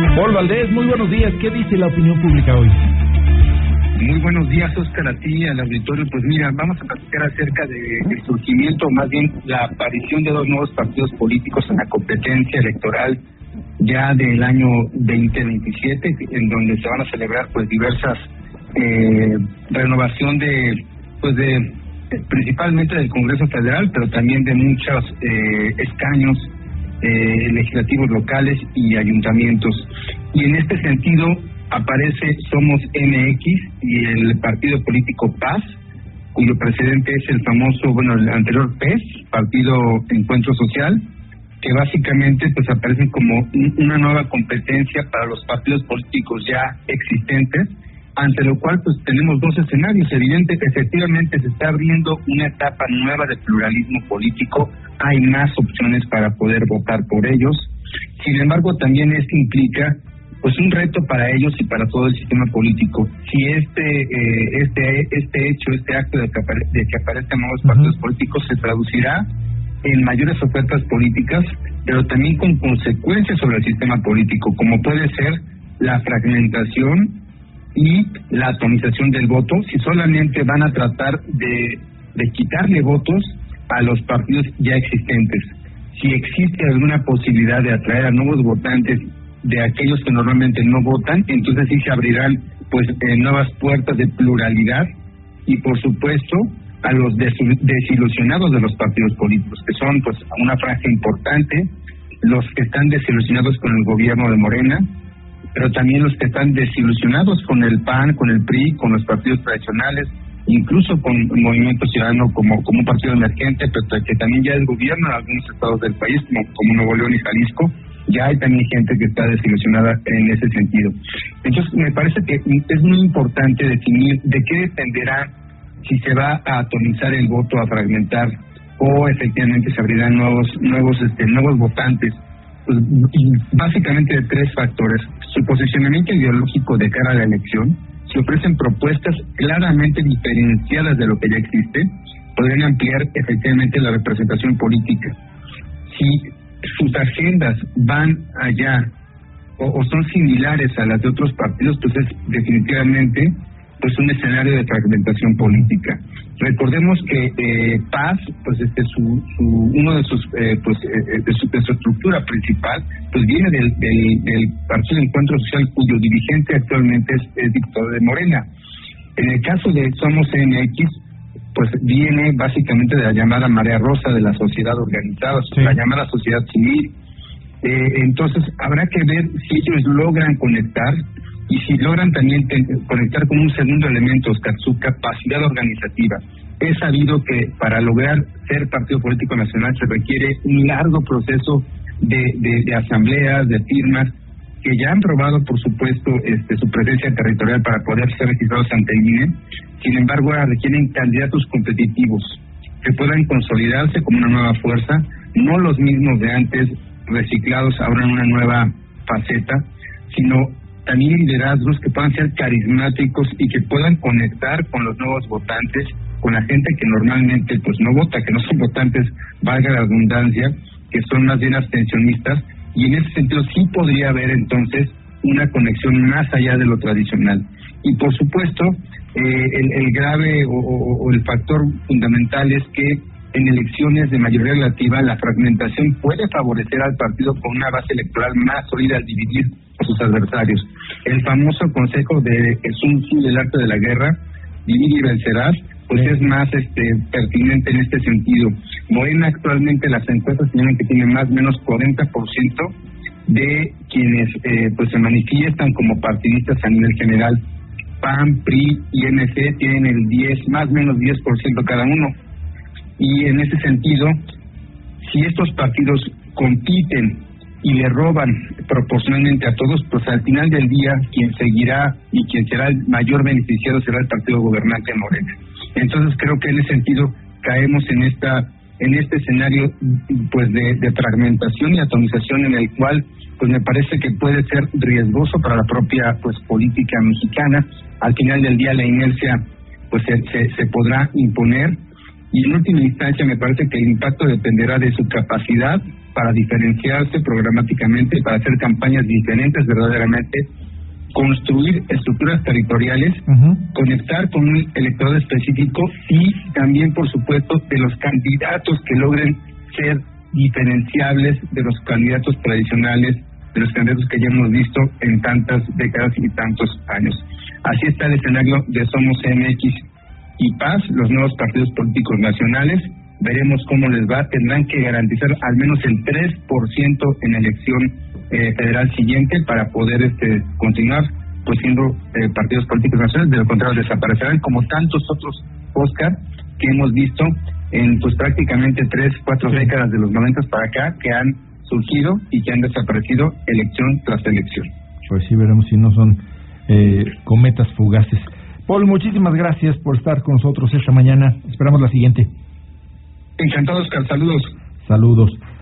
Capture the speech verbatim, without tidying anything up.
Paul Valdés, muy buenos días. ¿Qué dice la opinión pública hoy? Muy buenos días, Oscar, a ti, al auditorio. Pues mira, vamos a platicar acerca del surgimiento, o más bien la aparición de dos nuevos partidos políticos en la competencia electoral ya del año veinte veintisiete, en donde se van a celebrar pues diversas eh, renovación de, pues de, principalmente del Congreso Federal, pero también de muchos eh, escaños eh, legislativos locales y ayuntamientos. Y en este sentido aparece Somos M X y el partido político Paz, cuyo presidente es el famoso, bueno, el anterior P E S, Partido Encuentro Social, que básicamente pues aparecen como una nueva competencia para los partidos políticos ya existentes, ante lo cual pues tenemos dos escenarios. Evidente que efectivamente se está abriendo una etapa nueva de pluralismo político, hay más opciones para poder votar por ellos. Sin embargo, también esto implica pues un reto para ellos y para todo el sistema político. Si este eh, este este hecho, este acto de que, apare de que aparezcan nuevos partidos uh-huh. políticos se traducirá en mayores ofertas políticas, pero también con consecuencias sobre el sistema político, como puede ser la fragmentación y la atomización del voto, si solamente van a tratar de, de quitarle votos a los partidos ya existentes. Si existe alguna posibilidad de atraer a nuevos votantes de aquellos que normalmente no votan, entonces sí se abrirán pues eh, nuevas puertas de pluralidad y por supuesto a los desilusionados de los partidos políticos, que son pues una franja importante, los que están desilusionados con el gobierno de Morena, pero también los que están desilusionados con el P A N, con el P R I, con los partidos tradicionales, incluso con el Movimiento Ciudadano como, como un partido emergente, pero que también ya es gobierno en algunos estados del país, como, como Nuevo León y Jalisco. Ya hay también gente que está desilusionada en ese sentido. Entonces, me parece que es muy importante definir de qué dependerá si se va a atomizar el voto, a fragmentar, o efectivamente se abrirán nuevos nuevos este, nuevos votantes. Pues, básicamente de tres factores: su posicionamiento ideológico de cara a la elección, si ofrecen propuestas claramente diferenciadas de lo que ya existe, podrían ampliar efectivamente la representación política. Si sus agendas van allá o, o son similares a las de otros partidos, pues es definitivamente pues un escenario de fragmentación política. Recordemos que eh, Paz, pues este su, su uno de sus eh, pues eh, de, su, de su estructura principal, pues viene del, del, del Partido Encuentro Social, cuyo dirigente actualmente es, es diputado de Morena. En el caso de Somos M X, pues viene básicamente de la llamada marea rosa de la sociedad organizada, sí. la llamada sociedad civil. Eh, entonces habrá que ver si ellos logran conectar y si logran también te, conectar con un segundo elemento, Oscar, su capacidad organizativa. Es sabido que para lograr ser partido político nacional se requiere un largo proceso de, de, de asambleas, de firmas, que ya han probado, por supuesto, este, su presencia territorial para poder ser registrados ante el I N E. Sin embargo, ahora requieren candidatos competitivos que puedan consolidarse como una nueva fuerza, no los mismos de antes, reciclados ahora en una nueva faceta, sino también liderazgos que puedan ser carismáticos y que puedan conectar con los nuevos votantes, con la gente que normalmente pues no vota, que no son votantes, valga la redundancia, que son más bien abstencionistas, y en ese sentido sí podría haber entonces una conexión más allá de lo tradicional. Y por supuesto, eh, el, el grave o, o, o el factor fundamental es que en elecciones de mayoría relativa la fragmentación puede favorecer al partido con una base electoral más sólida al dividir a sus adversarios. El famoso consejo de Sun Tzu del arte de la guerra, divide y vencerás, pues es más este pertinente en este sentido. Morena actualmente las encuestas señalan que tiene más o menos cuarenta por ciento de quienes eh, pues se manifiestan como partidistas a nivel general. P A N, P R I y M C tienen el diez, más o menos diez por ciento cada uno. Y en ese sentido, si estos partidos compiten y le roban proporcionalmente a todos, pues al final del día quien seguirá y quien será el mayor beneficiado será el partido gobernante Morena. Entonces creo que en ese sentido caemos en esta en este escenario pues de, de fragmentación y atomización en el cual pues me parece que puede ser riesgoso para la propia pues política mexicana. Al final del día la inercia pues se, se, se podrá imponer y en última instancia me parece que el impacto dependerá de su capacidad para diferenciarse programáticamente, para hacer campañas diferentes verdaderamente, construir estructuras territoriales, uh-huh. conectar con un electorado específico y también, por supuesto, de los candidatos que logren ser diferenciables de los candidatos tradicionales, de los candidatos que ya hemos visto en tantas décadas y tantos años. Así está el escenario de Somos M X y Paz, los nuevos partidos políticos nacionales. Veremos cómo les va. Tendrán que garantizar al menos el tres por ciento en la elección eh, federal siguiente para poder este continuar pues siendo eh, partidos políticos nacionales. De lo contrario, desaparecerán como tantos otros, Oscar, que hemos visto en pues prácticamente tres, cuatro sí. décadas de los noventas para acá, que han surgido y que han desaparecido elección tras elección. Pues sí, veremos si no son eh, cometas fugaces. Paul, muchísimas gracias por estar con nosotros esta mañana. Esperamos la siguiente. Encantado, Oscar. Saludos. Saludos.